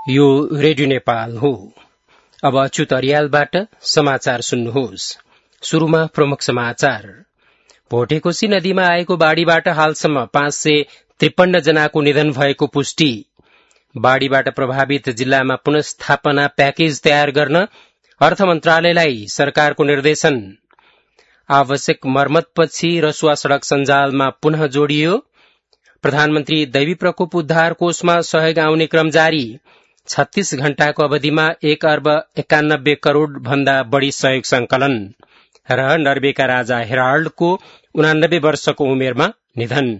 यो रेडियो नेपाल हो। अब अच्युत अरियालबाट समाचार सुन्नुहोस्। शुरूमा प्रमुख समाचार। भोटेकोशी नदीमा आएको बाढ़ीबाट हालसम्म 553 जनाको निधन भएको पुष्टि। बाढ़ीबाट प्रभावित जिल्लामा पुनर्स्थापना प्याकेज तयार गर्न अर्थ मन्त्रालयलाई सरकारको निर्देशन। आवश्यक मर्मतपछि रसुवा सड़क सञ्जालमा पुनः जोडियो। प्रधानमन्त्री दैवी प्रकोप उद्धार कोषमा सहयोग आउने क्रम जारी। 36 घण्टाको अवधिमा 1 अर्ब 91 करोड़ भन्दा बढ़ी सहयोग संकलन। र नर्वेका राजा हेराल्डको 89 वर्षको उमेरमा निधन।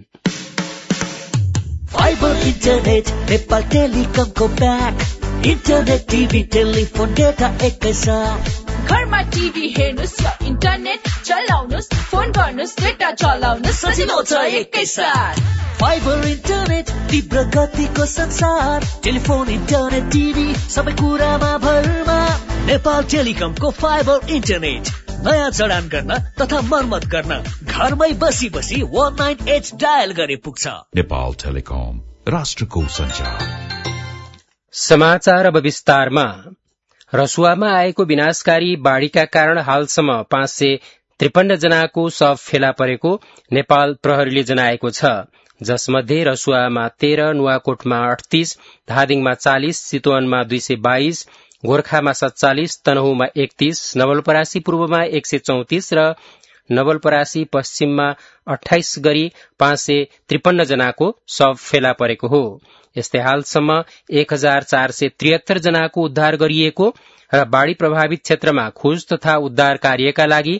फाइबर इन्टरनेट नेपाल टेलिकमको ब्याक। इन्टरनेट टिभी टेलिफोन डेटा एकैसाथ। घरमा टिभी हेर्नुस् या इन्टरनेट चलाउनुस्, फोन गर्नुस्, डेटा चलाउनुस्, सजिलो छ एकैसाथ। फाइबर इन्टरनेट तीव्र गतिको संसार। टेलिफोन, इन्टरनेट, टिभी सबै कुरामा भरमा। नेपाल टेलिकमको फाइबर इन्टरनेट नयाँ जडान गर्न तथा मर्मत गर्न घरमै बसी बसी 19H डायल गरे पुग्छ। नेपाल टेलिकम, राष्ट्रको सञ्चार। समाचार अब विस्तारमा। रसुवामा आएको विनाशकारी बाढ़ीका कारण हालसम्म 553 जनाको शव फेला परेको नेपाल प्रहरीले जनाएको छ, जसमध्ये रसुवामा 13, नुवाकोटमा 38, धादिङमा 40, चितवनमा 222, गोर्खामा 47, तनहुमा 31, नवलपरासी पूर्वमा 134 र नवलपरासी पश्चिममा 28 गरी 553 जनाको शव फेला परेको हो। यस्तै हालसम्म 1473 जनाको उद्धार गरिएको र बाढ़ी प्रभावित क्षेत्रमा खोज तथा उद्धार कार्यका लागि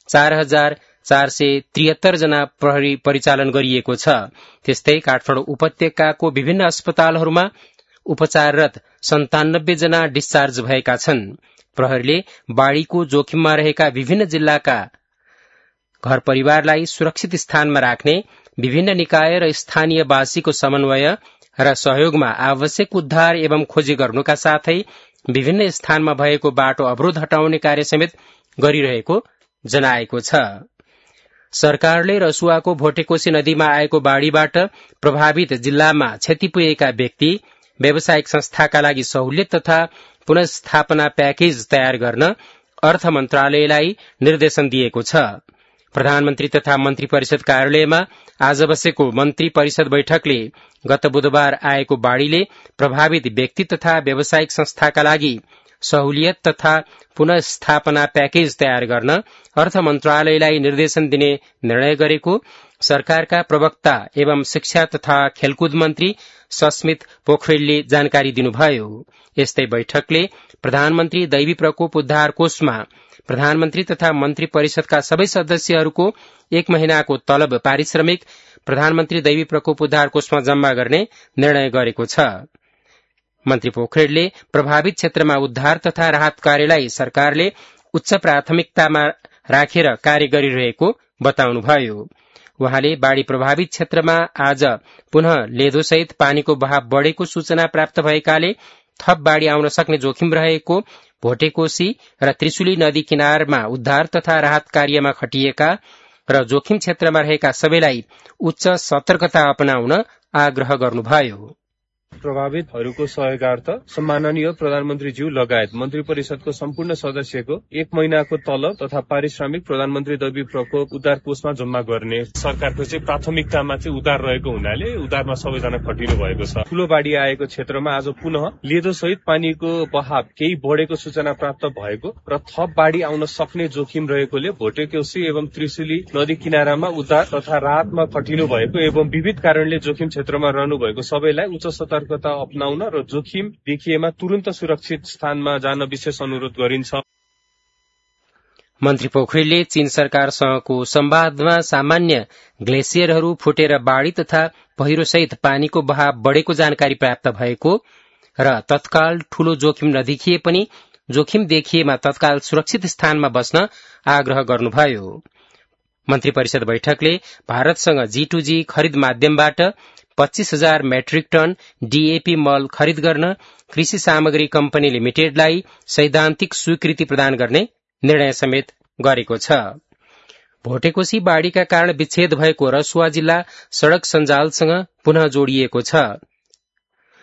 4473 जना प्रहरी परिचालन गरिएको छ। त्यस्तै काठमाडौँ उपत्यकाको विभिन्न अस्पतालहरूमा उपचाररत 97 जना डिस्चार्ज भएका छन्। प्रहरीले बाढ़ीको जोखिममा रहेका विभिन्न जिल्लाका घर परिवारलाई सुरक्षित स्थानमा राख्ने, विभिन्न निकाय र स्थानीयवासीको समन्वय र सहयोगमा आवश्यक उद्धार एवं खोजी गर्नुका साथै विभिन्न स्थानमा भएको बाटो अवरोध हटाउने कार्य समेत गरिरहेको जनाएको छ। सरकारले रसुवाको भोटेकोशी नदीमा आएको बाढ़ीबाट प्रभावित जिल्लामा क्षति पुगेका व्यक्ति, व्यावसायिक संस्थाका लागि सहुलियत तथा पुनर्स्थापना प्याकेज तयार गर्न अर्थ मन्त्रालयलाई निर्देशन दिएको छ। प्रधानमन्त्री तथा मन्त्री परिषद कार्यालयमा आज बसेको मन्त्री परिषद बैठकले गत बुधबार आएको बाढ़ीले प्रभावित व्यक्ति तथा व्यावसायिक संस्थाका लागि सहुलियत तथा पुनर्स्थापना प्याकेज तयार गर्न अर्थ मन्त्रालयलाई निर्देशन दिने निर्णय गरेको सरकारका प्रवक्ता एवं शिक्षा तथा खेलकुद मन्त्री सस्मित पोखरेलले जानकारी दिनुभयो। यस्तै बैठकले प्रधानमन्त्री दैवी प्रकोप उद्धार कोषमा प्रधानमन्त्री तथा मन्त्री परिषदका सबै सदस्यहरूको 1 महिनाको तलब पारिश्रमिक प्रधानमन्त्री दैवी प्रकोप उद्धार कोषमा जम्मा गर्ने निर्णय गरेको छ। मन्त्री पोखरेलले प्रभावित क्षेत्रमा उद्धार तथा राहत कार्यलाई सरकारले उच्च प्राथमिकतामा राखेर कार्य गरिरहेको बताउनुभयो। उहाँले बाढ़ी प्रभावित क्षेत्रमा आज पुनः लेदोसहित पानीको बहाव बढ़ेको सूचना प्राप्त भएकाले थप बाढ़ी आउन सक्ने जोखिम रहेको भोटेकोशी र त्रिशुली नदी किनारमा उद्धार तथा राहत कार्यमा खटिएका र जोखिम क्षेत्रमा रहेका सबैलाई उच्च सतर्कता अपनाउन आग्रह गर्नुभयो। प्रभावितहरूको सहयोगार्थ सम्माननीय प्रधानमन्त्रीज्यू लगायत मन्त्री परिषदको सम्पूर्ण सदस्यको 1 महिनाको तलब तथा पारिश्रमिक प्रधानमन्त्री दैवी प्रकोप उद्धार कोषमा जम्मा गर्ने सरकारको चाहिँ प्राथमिकतामा चाहिँ उद्धार रहेको हुनाले उद्धारमा सबैजना खटिनु भएको छ। ठूलो बाढ़ी आएको क्षेत्रमा आज पुनः लेदो सहित पानीको बहाव केही बढेको सूचना प्राप्त भएको र थप बाढ़ी आउन सक्ने जोखिम रहेकोले भोटेकोशी एवं त्रिशुली नदी किनारामा उद्धार तथा राहतमा खटिनु भएको एवं विविध कारणले जोखिम क्षेत्रमा रहनु भएको सबैलाई उच्च सतर्कता अपनाउन र जोखिम देखिएमा तुरन्त सुरक्षित स्थानमा जान विशेष अनुरोध गरिन्छ। मन्त्री पोखरेलले चीन सरकारसँगको संवादमा सामान्य ग्लेसियरहरू फुटेर बाढ़ी तथा पहिरोसहित पानीको बहाव बढ़ेको जानकारी प्राप्त भएको र तत्काल ठूलो जोखिम नदेखिए पनि जोखिम देखिएमा तत्काल सुरक्षित स्थानमा बस्न आग्रह गर्नुभयो। मन्त्री परिषद बैठकले भारतसँग G2G खरिद माध्यमबाट 25,000 मेट्रिक टन डीएपी मल खरिद गर्न कृषि सामग्री कम्पनी लिमिटेडलाई सैद्धान्तिक स्वीकृति प्रदान गर्ने निर्णय समेत गरेको छ। भोटेकोशी बाढ़ीका कारण विच्छेद भएको रसुवा जिल्ला सड़क सञ्जालसँग पुनः जोडिएको छ।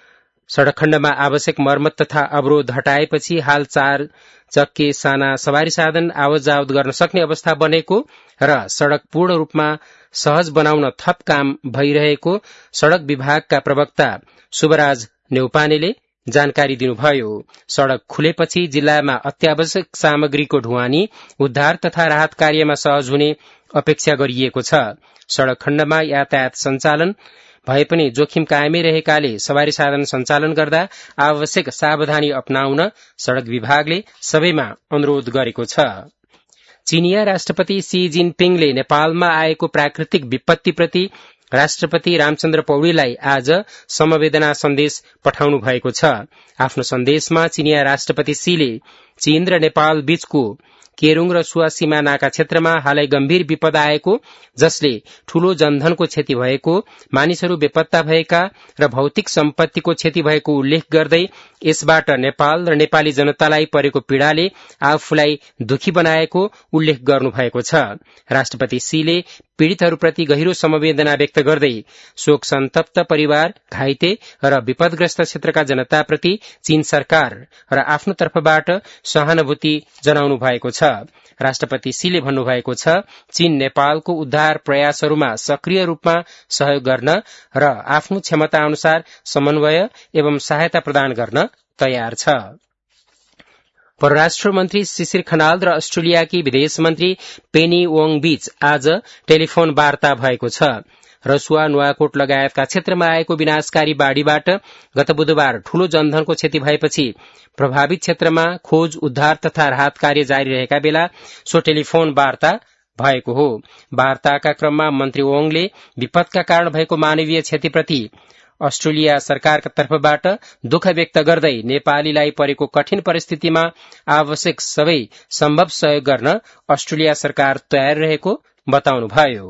सड़क खण्डमा आवश्यक मर्मत तथा अवरोध हटाएपछि हाल 4 चक्के साना सवारी साधन आवत गर्न सक्ने अवस्था बनेको र सड़क पूर्ण रूपमा सहज बनाउन थप काम भइरहेको सड़क विभागका प्रवक्ता शुभराज नेउपानेले जानकारी दिनुभयो। सड़क खुलेपछि जिल्लामा अत्यावश्यक सामग्रीको ढुवानी उद्धार तथा राहत कार्यमा सहज हुने अपेक्षा गरिएको छ। सड़क खण्डमा यातायात सञ्चालन भए पनि जोखिम कायमै रहेकाले सवारी साधन सञ्चालन गर्दा आवश्यक सावधानी अपनाउन सड़क विभागले सबैमा अनुरोध गरेको छ। चीनिया राष्ट्रपति शी जिनपिङले नेपालमा आएको प्राकृतिक विपत्तिप्रति राष्ट्रपति रामचन्द्र पौडेललाई आज समवेदना सन्देश पठाउनु भएको छ। आफ्नो सन्देशमा चीनिया राष्ट्रपति शीले चीन र नेपाल बीचको केरुङ र सुवा सीमानाका क्षेत्रमा हालै गम्भीर विपद आएको, जसले ठूलो जनधनको क्षति भएको, मानिसहरू बेपत्ता भएका र भौतिक सम्पत्तिको क्षति भएको उल्लेख गर्दै यसबाट नेपाल र नेपाली जनतालाई परेको पीड़ाले आफूलाई दुखी बनाएको उल्लेख गर्नुभएको छ। राष्ट्रपति शीले पीड़ितहरूप्रति गहिरो समवेदना व्यक्त गर्दै शोक सन्तप्त परिवार, घाइते र विपदग्रस्त क्षेत्रका जनताप्रति चीन सरकार र आफ्नो तर्फबाट सहानुभूति जनाउनु भएको छ। राष्ट्रपति शीले भन्नुभएको छ, चीन नेपालको उद्धार प्रयासहरूमा सक्रिय रूपमा सहयोग गर्न र आफ्नो क्षमता अनुसार समन्वय एवं सहायता प्रदान गर्न तयार छ। परराष्ट्र मन्त्री शिशिर खनाल र अस्ट्रेलियाकी विदेश मन्त्री पेनी वोङ बीच आज टेलिफोन वार्ता भएको छ। रसुवा, नुवाकोट लगायतका क्षेत्रमा आएको विनाशकारी बाढ़ीबाट गत बुधबार ठूलो जनधनको क्षति भएपछि प्रभावित क्षेत्रमा खोज, उद्धार तथा राहत कार्य जारी रहेका बेला सो टेलिफोन वार्ता भएको हो। वार्ताका क्रममा मन्त्री ओङले विपदका कारण भएको मानवीय क्षतिप्रति अस्ट्रेलिया सरकारका तर्फबाट दुःख व्यक्त गर्दै नेपालीलाई परेको कठिन परिस्थितिमा आवश्यक सबै सम्भव सहयोग गर्न अस्ट्रेलिया सरकार तयार रहेको बताउनुभयो।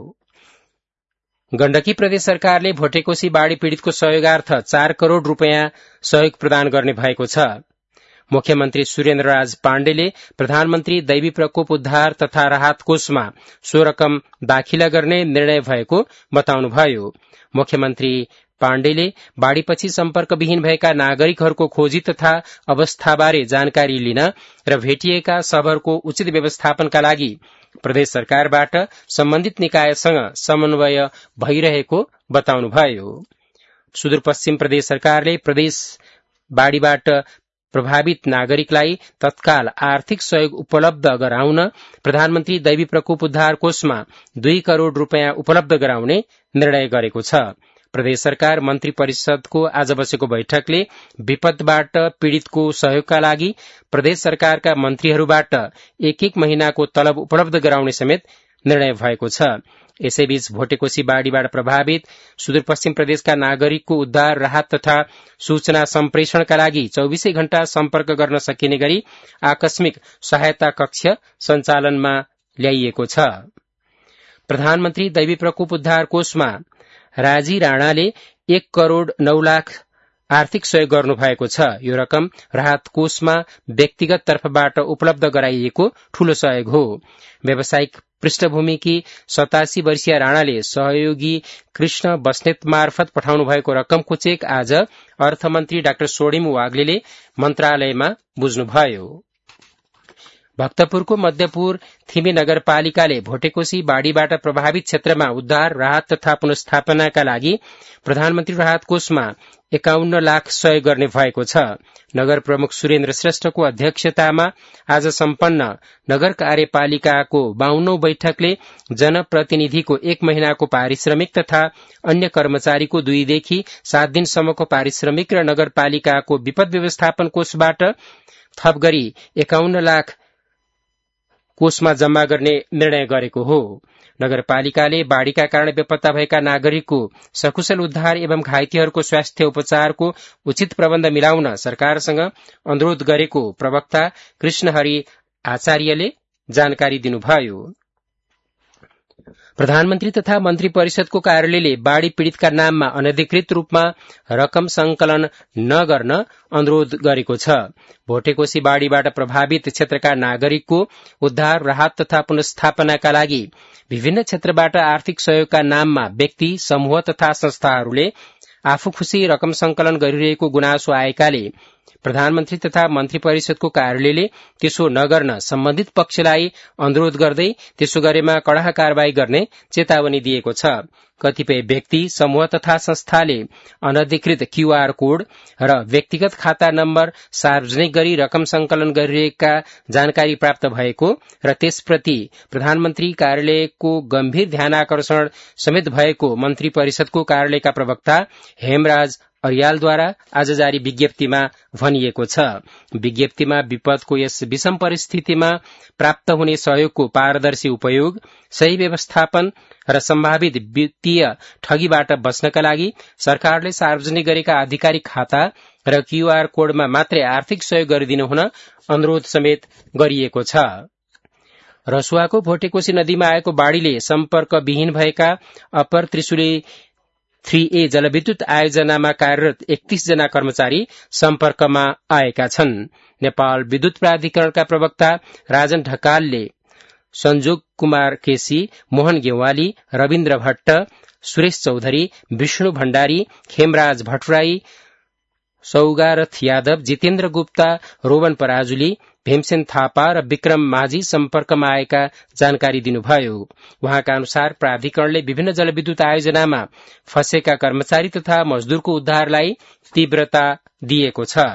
गण्डकी प्रदेश सरकारले भोटेकोशी बाढ़ी पीड़ितको सहयोगार्थ 4 करोड़ रूपियाँ सहयोग प्रदान गर्ने भएको छ। मुख्यमन्त्री सुरेन्द्रराज पाण्डेले प्रधानमन्त्री दैवी प्रकोप उद्धार तथा राहत कोषमा सो रकम दाखिला गर्ने निर्णय भएको बताउनुभयो। मुख्यमन्त्री पाण्डेले बाढ़ीपछि सम्पर्कविहीन भएका नागरिकहरूको खोजी तथा अवस्थाबारे जानकारी लिन र भेटिएका शवहरूको उचित व्यवस्थापनका लागि प्रदेश सरकारबाट सम्बन्धित निकायसँग समन्वय भइरहेको बताउनुभयो। सुदूरपश्चिम प्रदेश सरकारले प्रदेश बाढ़ीबाट प्रभावित नागरिकलाई तत्काल आर्थिक सहयोग उपलब्ध गराउन प्रधानमन्त्री दैवी प्रकोप उद्धार कोषमा 2 करोड़ रूपियाँ उपलब्ध गराउने निर्णय गरेको छ। प्रदेश सरकार मन्त्री परिषदको आज बसेको बैठकले विपदबाट पीड़ितको सहयोगका लागि प्रदेश सरकारका मन्त्रीहरूबाट 1-1 महिनाको तलब उपलब्ध गराउने समेत निर्णय भएको छ। यसैबीच भोटेकोशी बाढ़ीबाट प्रभावित सुदूरपश्चिम प्रदेशका नागरिकको उद्धार, राहत तथा सूचना सम्प्रेषणका लागि 24 घण्टा सम्पर्क गर्न सकिने गरी आकस्मिक सहायता कक्ष सञ्चालनमा ल्याइएको छ। प्रधानमन्त्री दैवी प्रकोप उद्धार कोषमा राजी राणाले 1 करोड़ 9 लाख आर्थिक सहयोग गर्नुभएको छ। यो रकम राहत कोषमा व्यक्तिगत तर्फबाट उपलब्ध गराइएको ठूलो सहयोग हो। व्यावसायिक पृष्ठभूमिकी 87 वर्षीय राणाले सहयोगी कृष्ण बस्नेत मार्फत पठाउनु भएको रकमको चेक आज अर्थमन्त्री डाक्टर सोडिम वाग्लेले मन्त्रालयमा बुझ्नुभयो। भक्तपुरको मध्यपुर थिमी नगरपालिकाले भोटेकोशी बाढ़ीबाट प्रभावित क्षेत्रमा उद्धार, राहत तथा पुनर्स्थापनाका लागि प्रधानमन्त्री राहत कोषमा 51 लाख सहयोग गर्ने भएको छ। नगर प्रमुख सुरेन्द्र श्रेष्ठको अध्यक्षतामा आज सम्पन्न नगर कार्यपालिकाको 52औं बैठकले जनप्रतिनिधिको 1 महिनाको पारिश्रमिक तथा अन्य कर्मचारीको 2 देखि 7 दिनसम्मको पारिश्रमिक र नगरपालिकाको विपद व्यवस्थापन कोषबाट थप गरी 51 लाख कोषमा जम्मा गर्ने निर्णय गरेको हो। नगरपालिकाले बाढ़ीका कारण बेपत्ता भएका नागरिकको सकुशल उद्धार एवं घाइतेहरूको स्वास्थ्य उपचारको उचित प्रबन्ध मिलाउन सरकारसँग अनुरोध गरेको प्रवक्ता कृष्णहरि आचार्यले जानकारी दिनुभयो। प्रधानमन्त्री तथा मन्त्री परिषदको कार्यालयले बाढ़ी पीड़ितका नाममा अनधिकृत रूपमा रकम संकलन नगर्न अनुरोध गरेको छ। भोटेकोशी बाढ़ीबाट प्रभावित क्षेत्रका नागरिकको उद्धार, राहत तथा पुनर्स्थापनाका लागि विभिन्न क्षेत्रबाट आर्थिक सहयोगका नाममा व्यक्ति, समूह तथा संस्थाहरूले आफू खुशी रकम संकलन गरिरहेको गुनासो आएकाले प्रधानमन्त्री तथा मन्त्री परिषदको कार्यालयले त्यसो नगर्न सम्बन्धित पक्षलाई अनुरोध गर्दै त्यसो गरेमा कड़ा कारवाही गर्ने चेतावनी दिएको छ। कतिपय व्यक्ति, समूह तथा संस्थाले अनधिकृत क्यूआर कोड र व्यक्तिगत खाता नम्बर सार्वजनिक गरी रकम संकलन गरिरहेका जानकारी प्राप्त भएको र त्यसप्रति प्रधानमन्त्री कार्यालयको गम्भीर ध्यानाकर्षण समेत भएको मन्त्री परिषदको कार्यालयका प्रवक्ता हेमराज अर्यालद्वारा आज जारी विज्ञप्तिमा भनिएको छ। विज्ञप्तिमा विपदको यस विषम परिस्थितिमा प्राप्त हुने सहयोगको पारदर्शी उपयोग, सही व्यवस्थापन र सम्भावित वित्तीय ठगीबाट बच्नका लागि सरकारले सार्वजनिक गरेका आधिकारिक खाता र क्यूआर कोडमा मात्रै आर्थिक सहयोग गरिदिनु हुन अनुरोध समेत गरिएको छ। रसुवाको भोटेकोशी नदीमा आएको बाढ़ीले सम्पर्कविहीन भएका अप्पर त्रिशुली 3A जलविद्युत आयोजनामा कार्यरत 31 जना कर्मचारी सम्पर्कमा आएका छन्। नेपाल विद्युत प्राधिकरणका प्रवक्ता राजन ढकालले संजोग कुमार केसी, मोहन गेवाली, रविन्द्र भट्ट, सुरेश चौधरी, विष्णु भण्डारी, खेमराज भट्टराई, सौगारथ यादव, जितेन्द्र गुप्ता, रोवन पराजुली, भीमसेन थापा र विक्रम माझी सम्पर्कमा आएका जानकारी दिनुभयो। उहाँका अनुसार प्राधिकरणले विभिन्न जलविद्युत आयोजनामा फँसेका कर्मचारी तथा मजदूरको उद्धारलाई तीव्रता दिएको छ।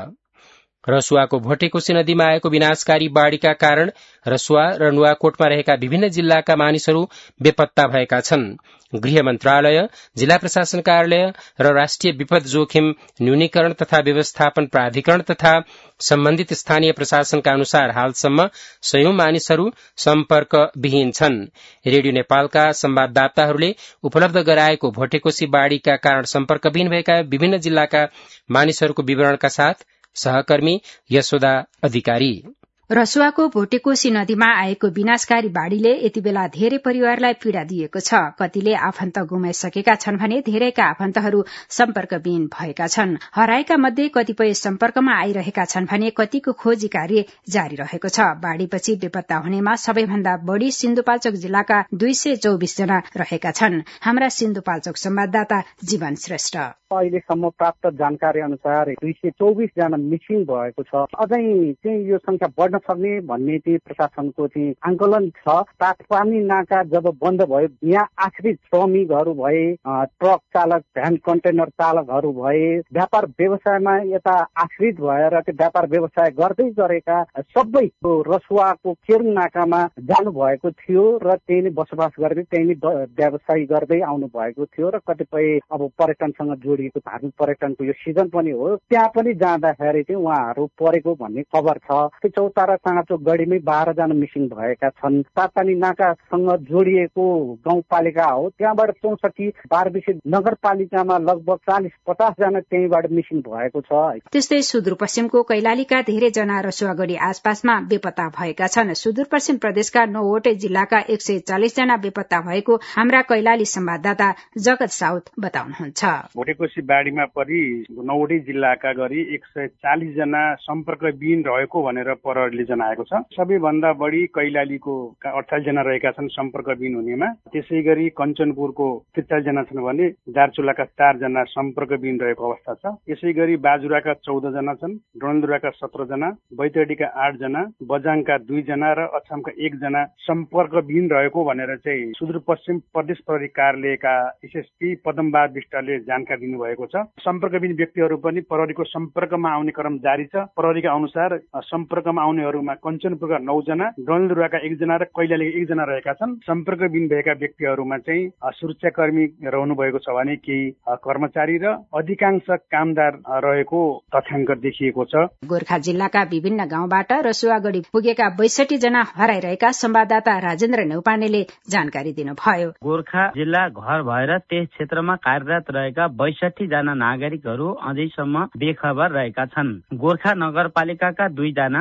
रसुवाको भोटेकोशी नदीमा आएको विनाशकारी बाढ़ीका कारण रसुवा र नुवाकोटमा रहेका विभिन्न जिल्लाका मानिसहरू बेपत्ता भएका छन्। गृह मन्त्रालय, जिल्ला प्रशासन कार्यालय र राष्ट्रिय विपद जोखिम न्यूनीकरण तथा व्यवस्थापन प्राधिकरण तथा सम्बन्धित स्थानीय प्रशासनका अनुसार हालसम्म 100 मानिसहरू सम्पर्कविहीन छन्। रेडियो नेपालका संवाददाताहरूले उपलब्ध गराएको भोटेकोशी बाढ़ीका कारण सम्पर्कविहीन भएका विभिन्न जिल्लाका मानिसहरूको विवरणका साथ सहकर्मी यशोदा अधिकारी। रसुवाको भोटेकोशी नदीमा आएको विनाशकारी बाढ़ीले यतिबेला धेरै परिवारलाई पीड़ा दिएको छ। कतिले आफन्त गुमाइसकेका छन् भने धेरैका आफन्तहरू सम्पर्कविहीन भएका छन्। हराएका मध्ये कतिपय सम्पर्कमा आइरहेका छन् भने कतिको खोजी कार्य जारी रहेको छ। बाढ़ीपछि बेपत्ता हुनेमा सबैभन्दा बढ़ी सिन्धुपाल्चोक जिल्लाका 224 जना रहेका छन्। हाम्रा सिन्धुपाल्चोक संवाददाता जीवन श्रेष्ठ। अहिलेसम्म प्राप्त जानकारी अनुसार 224 जना मिसिङ भएको छ। अझै चाहिँ यो संख्या बढ्न सक्ने भन्ने चाहिँ प्रशासनको चाहिँ आंकलन छ। तातपानी नाका जब बन्द भयो, यहाँ आश्रित श्रमिकहरू भए, ट्रक चालक, भ्यान कन्टेनर चालकहरू भए, व्यापार व्यवसायमा यता आश्रित भएर त्यो व्यापार व्यवसाय गर्दै गरेका सबै रसुवाको केरुङ नाकामा जानु भएको थियो र त्यही नै बसोबास गर्दै त्यही नै व्यवसाय गर्दै आउनु भएको थियो र कतिपय अब पर्यटनसँग जोडिएको धार्मिक पर्यटनको यो सिजन पनि हो, त्यहाँ पनि जाँदाखेरि चाहिँ उहाँहरू परेको भन्ने खबर छ। चौतारा चाँचोक गढीमै 12 जना मिसिङ भएका छन्। तातपानी नाकासँग जोडिएको गाउँपालिका हो, त्यहाँबाट 64 बारबिसे नगरपालिकामा लगभग 40-50 जना त्यहीँबाट मिसिङ भएको छ। त्यस्तै सुदूरपश्चिमको कैलालीका धेरै जना रसुवागढी आसपासमा बेपत्ता भएका छन्। सुदूरपश्चिम प्रदेशका 9वटै जिल्लाका 140 जना बेपत्ता भएको हाम्रा कैलाली संवाददाता जगत साउथ बताउनुहुन्छ। भोटेकोशी बाढ़ीमा परि 9वटै जिल्लाका गरी 140 जना सम्पर्कविहीन रहेको भनेर प्रहरीले जनाएको छ। सबैभन्दा बढी कैलालीको 28 जना रहेका छन् सम्पर्कविहीन हुनेमा। त्यसै गरी कञ्चनपुरको 43 जना छन् भने दार्चुलाका 4 जना सम्पर्कविहीन रहेको अवस्था छ। यसै गरी बाजुराका 14 जना छन्, डडेलधुराका 17 जना, बैतडीका 8 जना, बझाङका 2 जना र अछामका 1 जना सम्पर्कविहीन रहेको भनेर चाहिँ सुदूरपश्चिम प्रदेश प्रहरी कार्यालयका एसएसपी पदमबहादुर विष्टले जानकारी दिनुभएको छ। सम्पर्कविहीन व्यक्तिहरू पनि प्रहरीको सम्पर्कमा आउने क्रम जारी छ। प्रहरीका अनुसार सम्पर्कमा आउनेहरूमा कञ्चनपुरका 9 जना, डडेलधुराका 1 जना र कैलालीका 1 जना रहेका छन्। सम्पर्कविहीन भएका व्यक्तिहरूमा चाहिँ सुरक्षाकर्मी रहनु भएको छ भने केही कर्मचारी र अधिकांश कामदार रहेको तथ्याङ्क देखिएको छ। गोर्खा जिल्लाका विभिन्न गाउँबाट रसुवागढी पुगेका 62 जना हराइरहेका संवाददाता राजेन्द्र नेउपानेले जानकारी दिनुभयो। गोर्खा जिल्ला घर भएर त्यस क्षेत्रमा कार्यरत रहेका 62 जना नागरिकहरू अझैसम्म बेखबर रहेका छन्। गोर्खा नगरपालिकाका 2 जना, अजित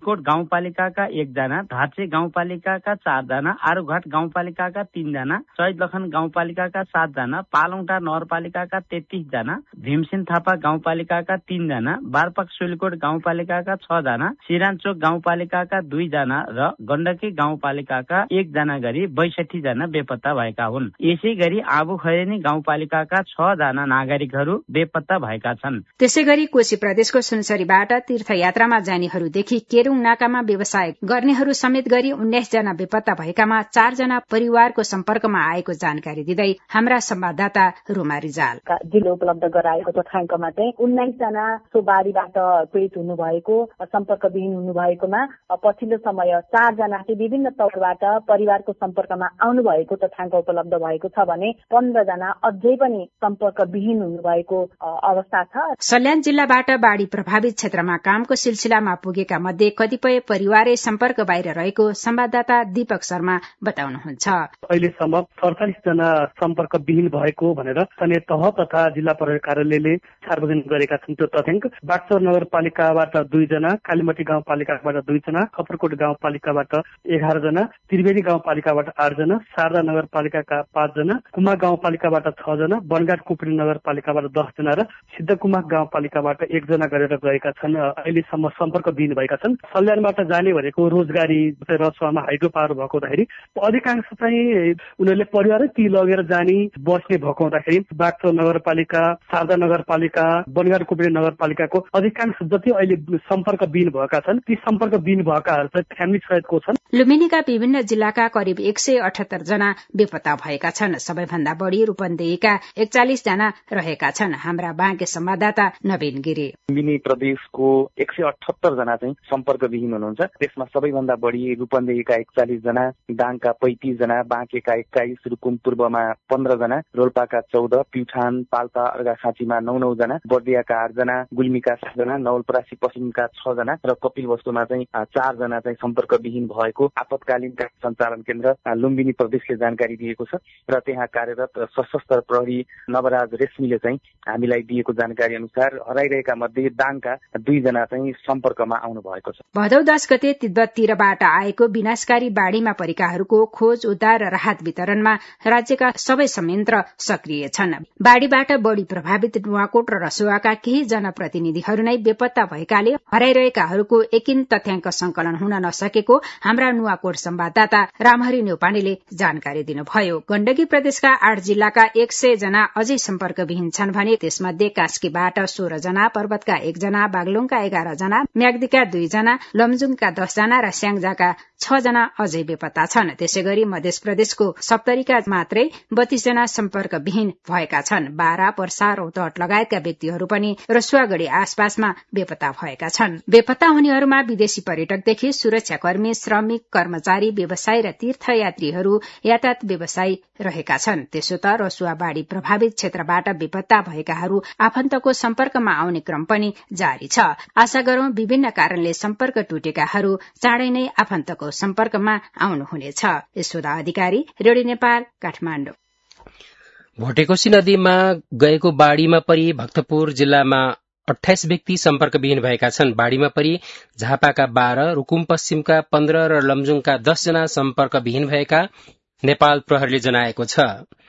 सोलीकोट गाउँपालिकाका 1 जना, धाचे गाउँपालिकाका 4 जना, आरुघाट गाउँपालिकाका 3 जना, शहीद लखन गाउँपालिकाका 7 जना, पालौटा नगरपालिकाका 33 जना, भीमसेन थापा गाउँपालिकाका 3 जना, बारपाक सोलीकोट गाउँपालिकाका 6 जना, सिरानचोक गाउँपालिकाका 2 जना र गण्डकी गाउँपालिकाका 1 जना गरी 62 जना बेपत्ता भएका हुन्। यसै गरी आबु खैरेनी गाउँपालिकाका 6 जना नागरिकहरू बेपत्ता भएका छन्। त्यसै गरी कोशी प्रदेशको सुनसरीबाट तीर्थयात्रामा जानेहरूदेखि केरूङ नाकामा व्यवसाय गर्नेहरू समेत गरी 19 जना बेपत्ता भएकामा 4 जना परिवारको सम्पर्कमा आएको जानकारी दिँदै हाम्रा संवाददाता रुमा रिजाल। जिल्ला उपलब्ध गराएको तथ्याङ्कमा चाहिँ 19 जना सो बाढीबाट पीडित हुनुभएको, सम्पर्कविहीन हुनुभएकोमा पछिल्लो समय 4 जना चाहिँ विभिन्न तौरबाट परिवारको सम्पर्कमा आउनु भएको तथ्याङ्क उपलब्ध भएको छ भने 15 जना अझै पनि सम्पर्कविहीन हुनुभएको अवस्था छ। सल्यान जिल्लाबाट बाढ़ी प्रभावित क्षेत्रमा कामको सिलसिलामा पुगेका मध्ये कतिपय परिवारै सम्पर्क बाहिर रहेको संवाददाता दीपक शर्मा बताउनुहुन्छ। अहिलेसम्म 48 जना सम्पर्कविहीन भएको भनेर स्थानीय तह तथा जिल्ला प्रहरी कार्यालयले सार्वजनिक गरेका छन्। त्यो तथ्याङ्क बागचौर नगरपालिकाबाट 2 जना, कालीमती गाउँपालिकाबाट 2 जना, खपरकोट गाउँपालिकाबाट 11 जना, त्रिवेणी गाउँपालिकाबाट 8 जना, शारदा नगरपालिकाका 5 जना, कुमा गाउँपालिकाबाट 6 जना, बनगाड कुपरी नगरपालिकाबाट 10 जना र सिद्धकुमा गाउँपालिकाबाट 1 जना गरेर गएका छन्। अहिलेसम्म सम्पर्कविहीन भएका छन्। सल्यानबाट जाने भनेको रोजगारी रसुवामा हाइड्रो पावर भएको हुँदाखेरि अधिकांश चाहिँ उनीहरूले परिवारै ती लगेर जाने बस्ने भएको हुँदाखेरि बागचौर नगरपालिका, शारदा नगरपालिका, बनगाड कुपरी नगरपालिकाको अधिकांश जति अहिले सम्पर्कविहीन भएका छन् ती सम्पर्कविहीन भएकाहरू चाहिँ फ्यामिली सहितको छन्। लुम्बिनीका विभिन्न जिल्लाका करिब 178 जना बेपत्ता भएका छन्। सबैभन्दा बढ़ी रूपन्देहीका 41 जना रहेका छन्। हाम्रा बाँके संवाददाता नवीन गिरी। लुम्बिनी प्रदेशको 178 जना चाहिँ सम्पर्कविहीन हुनुहुन्छ। त्यसमा सबैभन्दा बढ़ी रूपन्देहीका 41 जना, दाङका 35 जना, बाँकेका 21, रुकुम पूर्वमा 15 जना, रोल्पाका 14, प्युठान, पाल्पा, अर्घाखाँचीमा 9 जना, बर्दियाका 8 जना, गुल्मीका 7 जना, नवलपरासी पश्चिमका 6 जना र कपिलवस्तुमा चाहिँ 4 जना चाहिँ सम्पर्कविहीन भएको आपतकालीन सञ्चालन केन्द्र लुम्बिनी प्रदेशले जानकारी दिएको छ र त्यहाँ कार्यरत सशस्त्र प्रहरी नवराज रेशमीले चाहिँ हामीलाई दिएको जानकारी अनुसार हराइरहेका मध्ये दाङका 2 जना चाहिँ सम्पर्कमा आउनु भएको छ। भदौ 10 गते तिब्बततिरबाट आएको विनाशकारी बाढ़ीमा परेकाहरूको खोज, उद्धार र राहत वितरणमा राज्यका सबै संयन्त्र सक्रिय छन्। बाढ़ीबाट बढ़ी प्रभावित नुवाकोट र रसुवाका केही जनप्रतिनिधिहरू नै बेपत्ता भएकाले हराइरहेकाहरूको एकिन तथ्याङ्क संकलन हुन नसकेको हाम्रा नुवाकोट संवाददाता रामहरि न्यौपानेले जानकारी दिनुभयो। गण्डकी प्रदेशका 8 जिल्लाका 100 जना अझै सम्पर्कविहीन छन् भने त्यसमध्ये कास्कीबाट 16 जना, पर्वतका 1 जना, बागलुङका 11 जना, म्याग्दीका 2 जना, लमजुङका 10 जना र स्याङ्जाका 6 जना अझै बेपत्ता छन्। त्यसै गरी मध्य प्रदेशको सप्तरीका मात्रै 32 जना सम्पर्कविहीन भएका छन्। बारा, पर्सा, रौतहट लगायतका व्यक्तिहरू पनि रसुवागढ़ी आसपासमा बेपत्ता भएका छन्। बेपत्ता हुनेहरूमा विदेशी पर्यटकदेखि सुरक्षाकर्मी, श्रमिक, कर्मचारी, व्यवसायी र तीर्थयात्रीहरू, यातायात व्यवसायी रहेका छन्। त्यसो त रसुवा बाढ़ी प्रभावित क्षेत्रबाट बेपत्ता भएकाहरू आफन्तको सम्पर्कमा आउने क्रम पनि जारी छ। आशा गरौं विभिन्न कारणले सम्पर्क टुटेकाहरू चाँडै नै आफन्तको सम्पर्कमा आउनुहुनेछ। यशोदा अधिकारी, रेडियो नेपाल, काठमाडौँ। भोटेकोशी नदीमा गएको बाढ़ीमा परि भक्तपुर जिल्लामा 28 व्यक्ति सम्पर्कविहीन भएका छन्। बाढ़ीमा परि झापाका 12, रुकुम पश्चिमका 15 र लमजुङका 10 जना सम्पर्कविहीन भएका नेपाल प्रहरीले जनाएको छ।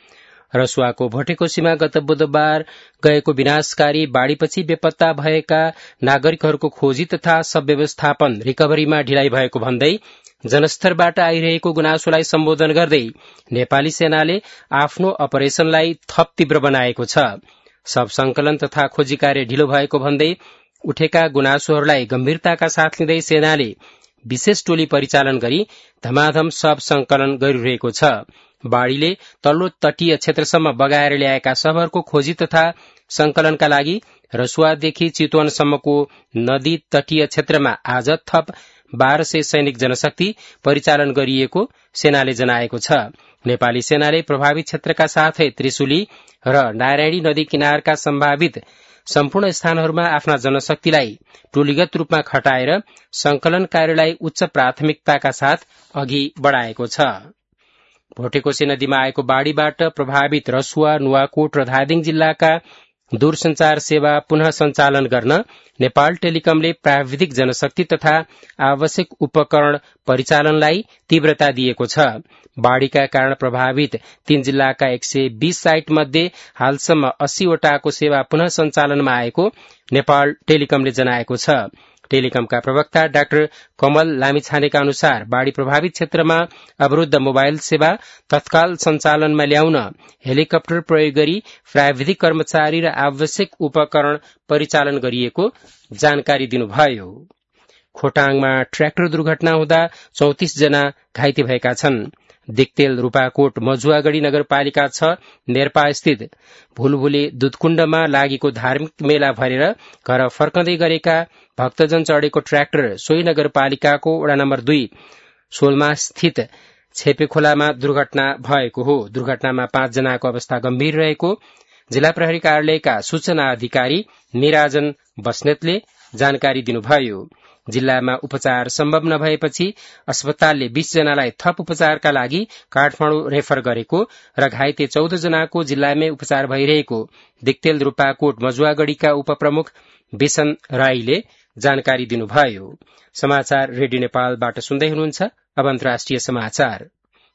रसुवाको भोटेकोशीमा गत बुधबार गएको विनाशकारी बाढ़ीपछि बेपत्ता भएका नागरिकहरूको खोजी तथा सबव्यवस्थापन रिकभरीमा ढिलाइ भएको भन्दै जनस्तरबाट आइरहेको गुनासोलाई सम्बोधन गर्दै नेपाली सेनाले आफ्नो अपरेशनलाई थप तीव्र बनाएको छ। सब संकलन तथा खोजी कार्य ढिलो भएको भन्दै उठेका गुनासोहरूलाई गम्भीरताका साथ लिँदै सेनाले विशेष टोली परिचालन गरी धमाधम सब संकलन गरिरहेको छ। बाढ़ीले तल्लो तटीय क्षेत्रसम्म बगाएर ल्याएका शवहरूको खोजी तथा संकलनका लागि रसुवादेखि चितवनसम्मको नदी तटीय क्षेत्रमा आज थप 1200 सैनिक जनशक्ति परिचालन गरिएको सेनाले जनाएको छ। नेपाली सेनाले प्रभावित क्षेत्रका साथै त्रिशुली र नारायणी नदी किनारका सम्भावित सम्पूर्ण स्थानहरूमा आफ्ना जनशक्तिलाई टोलीगत रूपमा खटाएर संकलन कार्यलाई उच्च प्राथमिकताका साथ अघि बढ़ाएको छ। भोटेकोशी नदीमा आएको बाढ़ीबाट प्रभावित रसुवा, नुवाकोट र धादिङ जिल्लाका दूरसञ्चार सेवा पुनः सञ्चालन गर्न नेपाल टेलिकमले प्राविधिक जनशक्ति तथा आवश्यक उपकरण परिचालनलाई तीव्रता दिएको छ। बाढ़ीका कारण प्रभावित 3 जिल्लाका 120 साइट मध्ये हालसम्म 80 वटाको सेवा पुनः सञ्चालनमा आएको नेपाल टेलिकमले जनाएको छ। टेलिकमका प्रवक्ता डाक्टर कमल लामिछानेका अनुसार बाढ़ी प्रभावित क्षेत्रमा अवरूद्ध मोबाइल सेवा तत्काल सञ्चालनमा ल्याउन हेलिकप्टर प्रयोग गरी प्राविधिक कर्मचारी र आवश्यक उपकरण परिचालन गरिएको जानकारी दिनुभयो। खोटाङमा ट्र्याक्टर दुर्घटना हुँदा 34 जना घाइते भएका छन्। दिक्तेल रूपाकोट मजुवागढ़ी नगरपालिका 6 नेर्पा स्थित भुलभुले दुधकुण्डमा लागेको धार्मिक मेला भरेर घर फर्कँदै गरेका भक्तजन चढ़ेको ट्र्याक्टर सोही नगरपालिकाको वडा नम्बर 2 सोलमा स्थित छेपेखोलामा दुर्घटना भएको हो। दुर्घटनामा 5 जनाको अवस्था गम्भीर रहेको जिल्ला प्रहरी कार्यालयका सूचना अधिकारी निराजन बस्नेतले जानकारी दिनुभयो। जिल्लामा उपचार सम्भव नभएपछि अस्पतालले 20 जनालाई थप उपचारका लागि काठमाडौँ रेफर गरेको र घाइते 14 जनाको जिल्लामै उपचार भइरहेको दिक्तेल रूपाकोट मजुवागढ़ीका उपप्रमुख बिसन राईले जानकारी दिनुभयो। समाचार रेडियो नेपालबाट सुन्दै हुनुहुन्छ। अब अन्तर्राष्ट्रिय समाचार।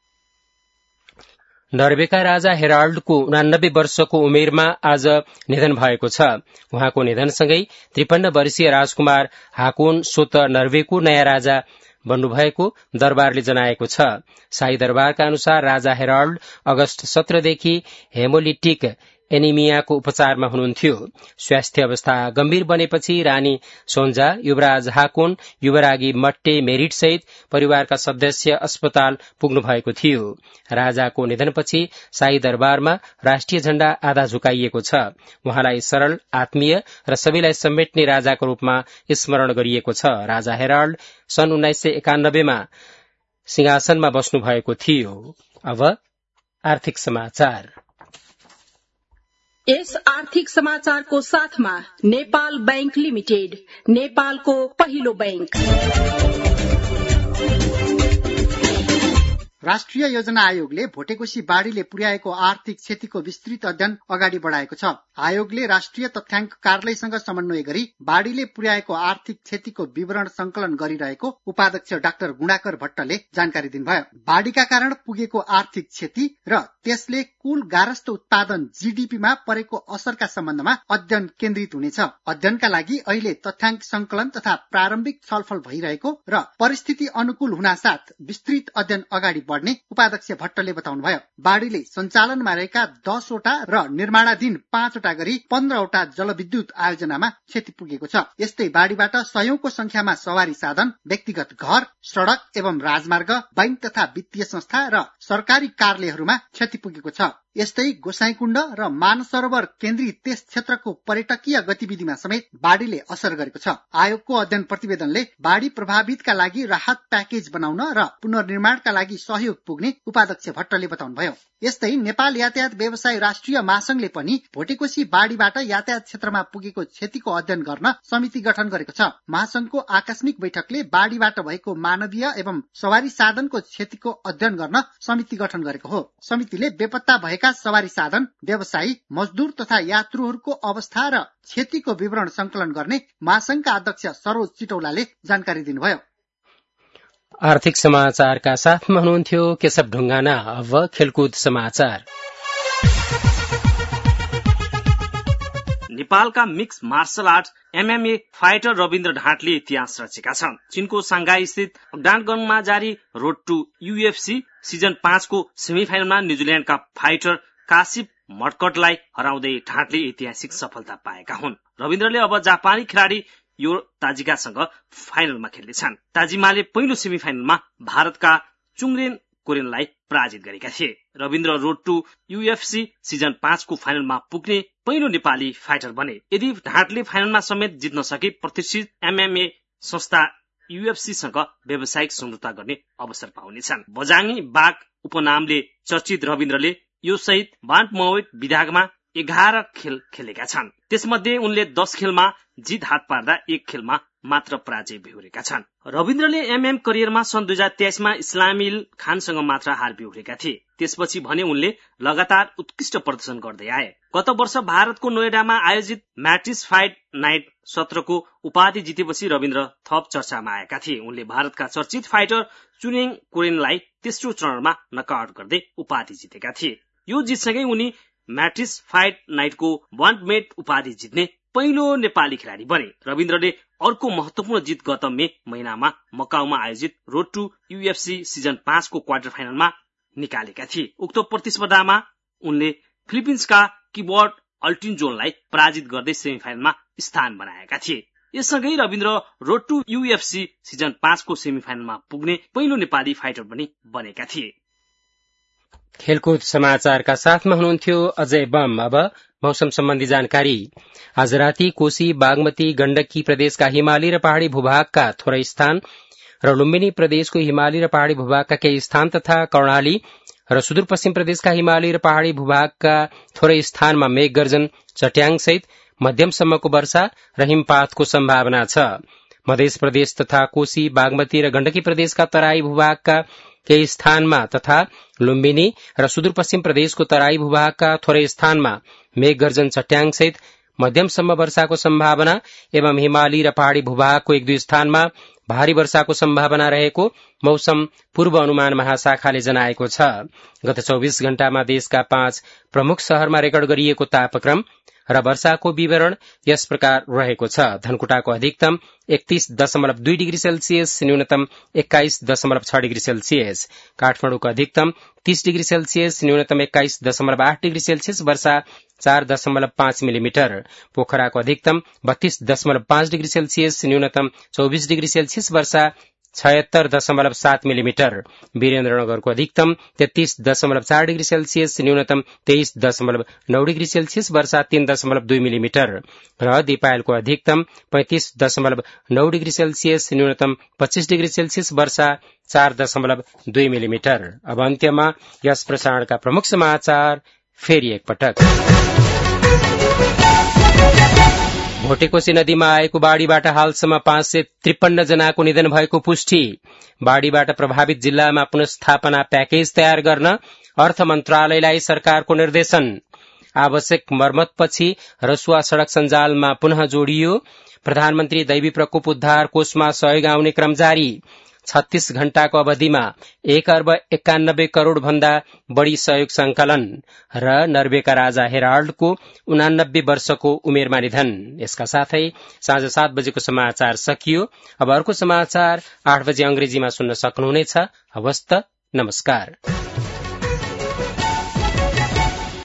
नर्वेका राजा हेराल्डको 89 वर्षको उमेरमा आज निधन भएको छ। उहाँको निधनसँगै 53 वर्षीय राजकुमार हाकोन स्वत नर्वेको नयाँ राजा बन्नुभएको दरबारले जनाएको छ। शाही दरबारका अनुसार राजा हेराल्ड अगस्त 17 देखि हेमोलिटिक एनिमियाको उपचारमा हुनुहुन्थ्यो। स्वास्थ्य अवस्था गम्भीर बनेपछि रानी सोन्जा, युवराज हाकोन, युवरागी मट्टे मेरिट सहित परिवारका सदस्य अस्पताल पुग्नु भएको थियो। राजाको निधनपछि शाही दरबारमा राष्ट्रिय झण्डा आधा झुकाइएको छ। उहाँलाई सरल, आत्मीय र सबैलाई समेट्ने राजाको रूपमा स्मरण गरिएको छ। राजा हेराल्ड सन् 1991 मा सिंहासनमा बस्नु भएको थियो। अब आर्थिक समाचार। यस आर्थिक समाचारको साथमा नेपाल बैंक लिमिटेड, नेपालको पहिलो बैंक। राष्ट्रिय योजना आयोगले भोटेकोशी बाढ़ीले पुर्याएको आर्थिक क्षतिको विस्तृत अध्ययन अगाडि बढाएको छ। आयोगले राष्ट्रिय तथ्याङ्क कार्यालयसँग समन्वय गरी बाढ़ीले पुर्याएको आर्थिक क्षतिको विवरण संकलन गरिरहेको उपाध्यक्ष डाक्टर गुणाकर भट्टले जानकारी दिनुभयो। बाढ़ीका कारण पुगेको आर्थिक क्षति र त्यसले कुल गारस्थ उत्पादन जीडीपीमा परेको असरका सम्बन्धमा अध्ययन केन्द्रित हुनेछ। अध्ययनका लागि अहिले तथ्याङ्क संकलन तथा प्रारम्भिक छलफल भइरहेको र परिस्थिति अनुकूल हुनासाथ विस्तृत अध्ययन अगाडि बढ्ने उपाध्यक्ष भट्टले बताउनुभयो। बाढ़ीले सञ्चालनमा रहेका 10 वटा र निर्माणाधीन 5 वटा गरी 15 वटा जलविद्युत आयोजनामा क्षति पुगेको छ। यस्तै बाढ़ीबाट सयौंको संख्यामा सवारी साधन, व्यक्तिगत घर, सड़क एवं राजमार्ग, बैंक तथा वित्तीय संस्था र सरकारी कार्यालयहरूमा क्षति पुगेको छ। यस्तै गोसाईकुण्ड र मानसरोवर केन्द्रित त्यस क्षेत्रको पर्यटकीय गतिविधिमा समेत बाढ़ीले असर गरेको छ। आयोगको अध्ययन प्रतिवेदनले बाढ़ी प्रभावितका लागि राहत प्याकेज बनाउन र पुनर्निर्माणका लागि सहयोग पुग्ने उपाध्यक्ष भट्टले बताउनुभयो। यस्तै नेपाल यातायात व्यवसाय राष्ट्रिय महासंघले पनि भोटेकोशी बाढ़ीबाट यातायात क्षेत्रमा पुगेको क्षतिको अध्ययन गर्न समिति गठन गरेको छ। महासंघको आकस्मिक बैठकले बाढ़ीबाट भएको मानवीय एवं सवारी साधनको क्षतिको अध्ययन गर्न समिति गठन गरेको हो। समितिले बेपत्ता भएका सवारी साधन, व्यवसायी, मजदूर तथा यात्रुहरूको अवस्था र क्षतिको विवरण संकलन गर्ने महासंघका अध्यक्ष सरोज चिटौलाले जानकारी दिनुभयो। आर्थिक समाचारका साथमा हुनुहुन्थ्यो केशव ढुङ्गाना। अब खेलकुद समाचार। नेपालका mix martial art MMA fighter Rabindra ढाँटले इतिहास रचेका छन्। चीनको सांघाई स्थित डानगनमा जारी रोड टू यूएफसी सिजन 5 को सेमिफाइनलमा न्यूजील्याण्डका फाइटर कासिप मडकटलाई हराउँदै ढाँटले ऐतिहासिक सफलता पाएका हुन्। रविन्द्रले अब जापानी खेलाडी यो ताजिकासँग फाइनलमा खेल्नेछन्। ताजिमाले पहिलो सेमिफाइनलमा भारतका चुङरेन कोरेनलाई पराजित गरेका थिए। Rabindra road to UFC season 5 को फाइनलमा पुग्ने पहिलो नेपाली फाइटर बने। यदि ढाँटले फाइनलमा समेत जित्न सके प्रतिष्ठित एमएमए संस्था यूएफसीसँग व्यावसायिक सम्झौता गर्ने अवसर पाउनेछन्। बजाङी बाघ उपनामले चर्चित रविन्द्रले यो सहित बान्टमवेट विभागमा 11 खेल खेलेका छन्। त्यसमध्ये उनले 10 खेलमा जित हात पार्दा 1 खेलमा मात्र पराजय बेहोरेका छन्। रविन्द्रले एमएम करियरमा सन् 2023 मा इस्लामिल खानसँग मात्र हार बेहोरेका थिए। त्यसपछि भने उनले लगातार उत्कृष्ट प्रदर्शन गर्दै आए। गत वर्ष भारतको नोएडामा आयोजित म्याट्रिक्स फाइट नाइट सत्रको उपाधि जितेपछि रविन्द्र थप चर्चामा आएका थिए। उनले भारतका चर्चित फाइटर चुनेङ कोरेनलाई तेस्रो चरणमा नकआउट गर्दै उपाधि जितेका थिए। यो जितसँगै उनी म्याट्रिक्स फाइट नाइटको वान्टमेट उपाधि जित्ने पहिलो नेपाली खेलाडी बने। रविन्द्रले अर्को महत्वपूर्ण जित गत मे महिनामा मकाउमा आयोजित रोड टू यूएफसी सिजन 5 को क्वार्टर फाइनलमा निकालेका थिए। उक्त प्रतिस्पर्धामा उनले फिलिपिन्सका किबोर्ड अल्टिन्जोनलाई पराजित गर्दै सेमिफाइनलमा स्थान बनाएका थिए। यससँगै Rabindra road to UFC season 5 को सेमिफाइनलमा पुग्ने पहिलो नेपाली फाइटर पनि बनेका थिए। खेलकुद समाचारका साथमा हुनुहुन्थ्यो अजय बम। अब मौसम सम्बन्धी जानकारी। आज राति कोशी, बागमती, गण्डकी प्रदेशका हिमाली र पहाड़ी भूभागका थोरै स्थान र लुम्बिनी प्रदेशको हिमाली र पहाड़ी भूभागका केही स्थान तथा कर्णाली र सुदूरपश्चिम प्रदेशका हिमाली र पहाड़ी भूभागका थोरै स्थानमा मेघ गर्जन, चट्याङसहित मध्यमसम्मको वर्षा र हिमपातको सम्भावना छ। मध्य प्रदेश तथा कोशी, बागमती र गण्डकी प्रदेशका तराई भूभागका केही स्थानमा तथा लुम्बिनी र सुदूरपश्चिम प्रदेशको तराई भूभागका थोरै स्थानमा मेघ गर्जन, चट्याङसहित मध्यमसम्म वर्षाको सम्भावना एवं हिमाली र पहाड़ी भूभागको 1-2 स्थानमा भारी वर्षाको सम्भावना रहेको मौसम पूर्व अनुमान महाशाखाले जनाएको छ। गत 24 घण्टामा देशका 5 प्रमुख शहरमा रेकर्ड गरिएको तापक्रम र वर्षाको विवरण यस प्रकार रहेको छ। धनकुटाको अधिकतम 31.2 डिग्री सेल्सियस, न्यूनतम 21.6 डिग्री सेल्सियस। काठमाडौँको अधिकतम 30 डिग्री सेल्सियस, न्यूनतम 21.8 डिग्री सेल्सियस, वर्षा 4.5 मिलिमिटर। पोखराको अधिकतम 32.5 डिग्री सेल्सियस, न्यूनतम 24 डिग्री सेल्सियस, वर्षा 76.7 मिलिमिटर। वीरेन्द्रनगरको अधिकतम 33.4 डिग्री सेल्सियस, न्यूनतम 23.9 डिग्री सेल्सियस, वर्षा 3.2 मिलिमिटर। र दिपायलको अधिकतम 35.9 डिग्री सेल्सियस, न्यूनतम 25 डिग्री सेल्सियस, वर्षा 4.2 मिलिमिटर। अब अन्त्यमा यस प्रसारणका प्रमुख समाचार फेरि एकपटक। भोटेकोशी नदीमा आएको बाढ़ीबाट हालसम्म 553 जनाको निधन भएको पुष्टि। बाढ़ीबाट प्रभावित जिल्लामा पुनस्थापना प्याकेज तयार गर्न अर्थ मन्त्रालयलाई सरकारको निर्देशन। आवश्यक मर्मतपछि रसुवा सड़क सञ्जालमा पुनः जोडियो। प्रधानमन्त्री दैवी प्रकोप उद्धार कोषमा सहयोग आउने क्रम जारी। 36 घण्टाको अवधिमा 1 अर्ब 91 करोड़ भन्दा बढ़ी सहयोग संकलन। र नर्वेका राजा हेराल्डको 89 वर्षको उमेरमा निधन। यसका साथै साँझ 7 बजेको समाचार सकियो। अब अर्को समाचार 8 बजे अंग्रेजीमा सुन्न सक्नुहुनेछ। हवस् त, नमस्कार।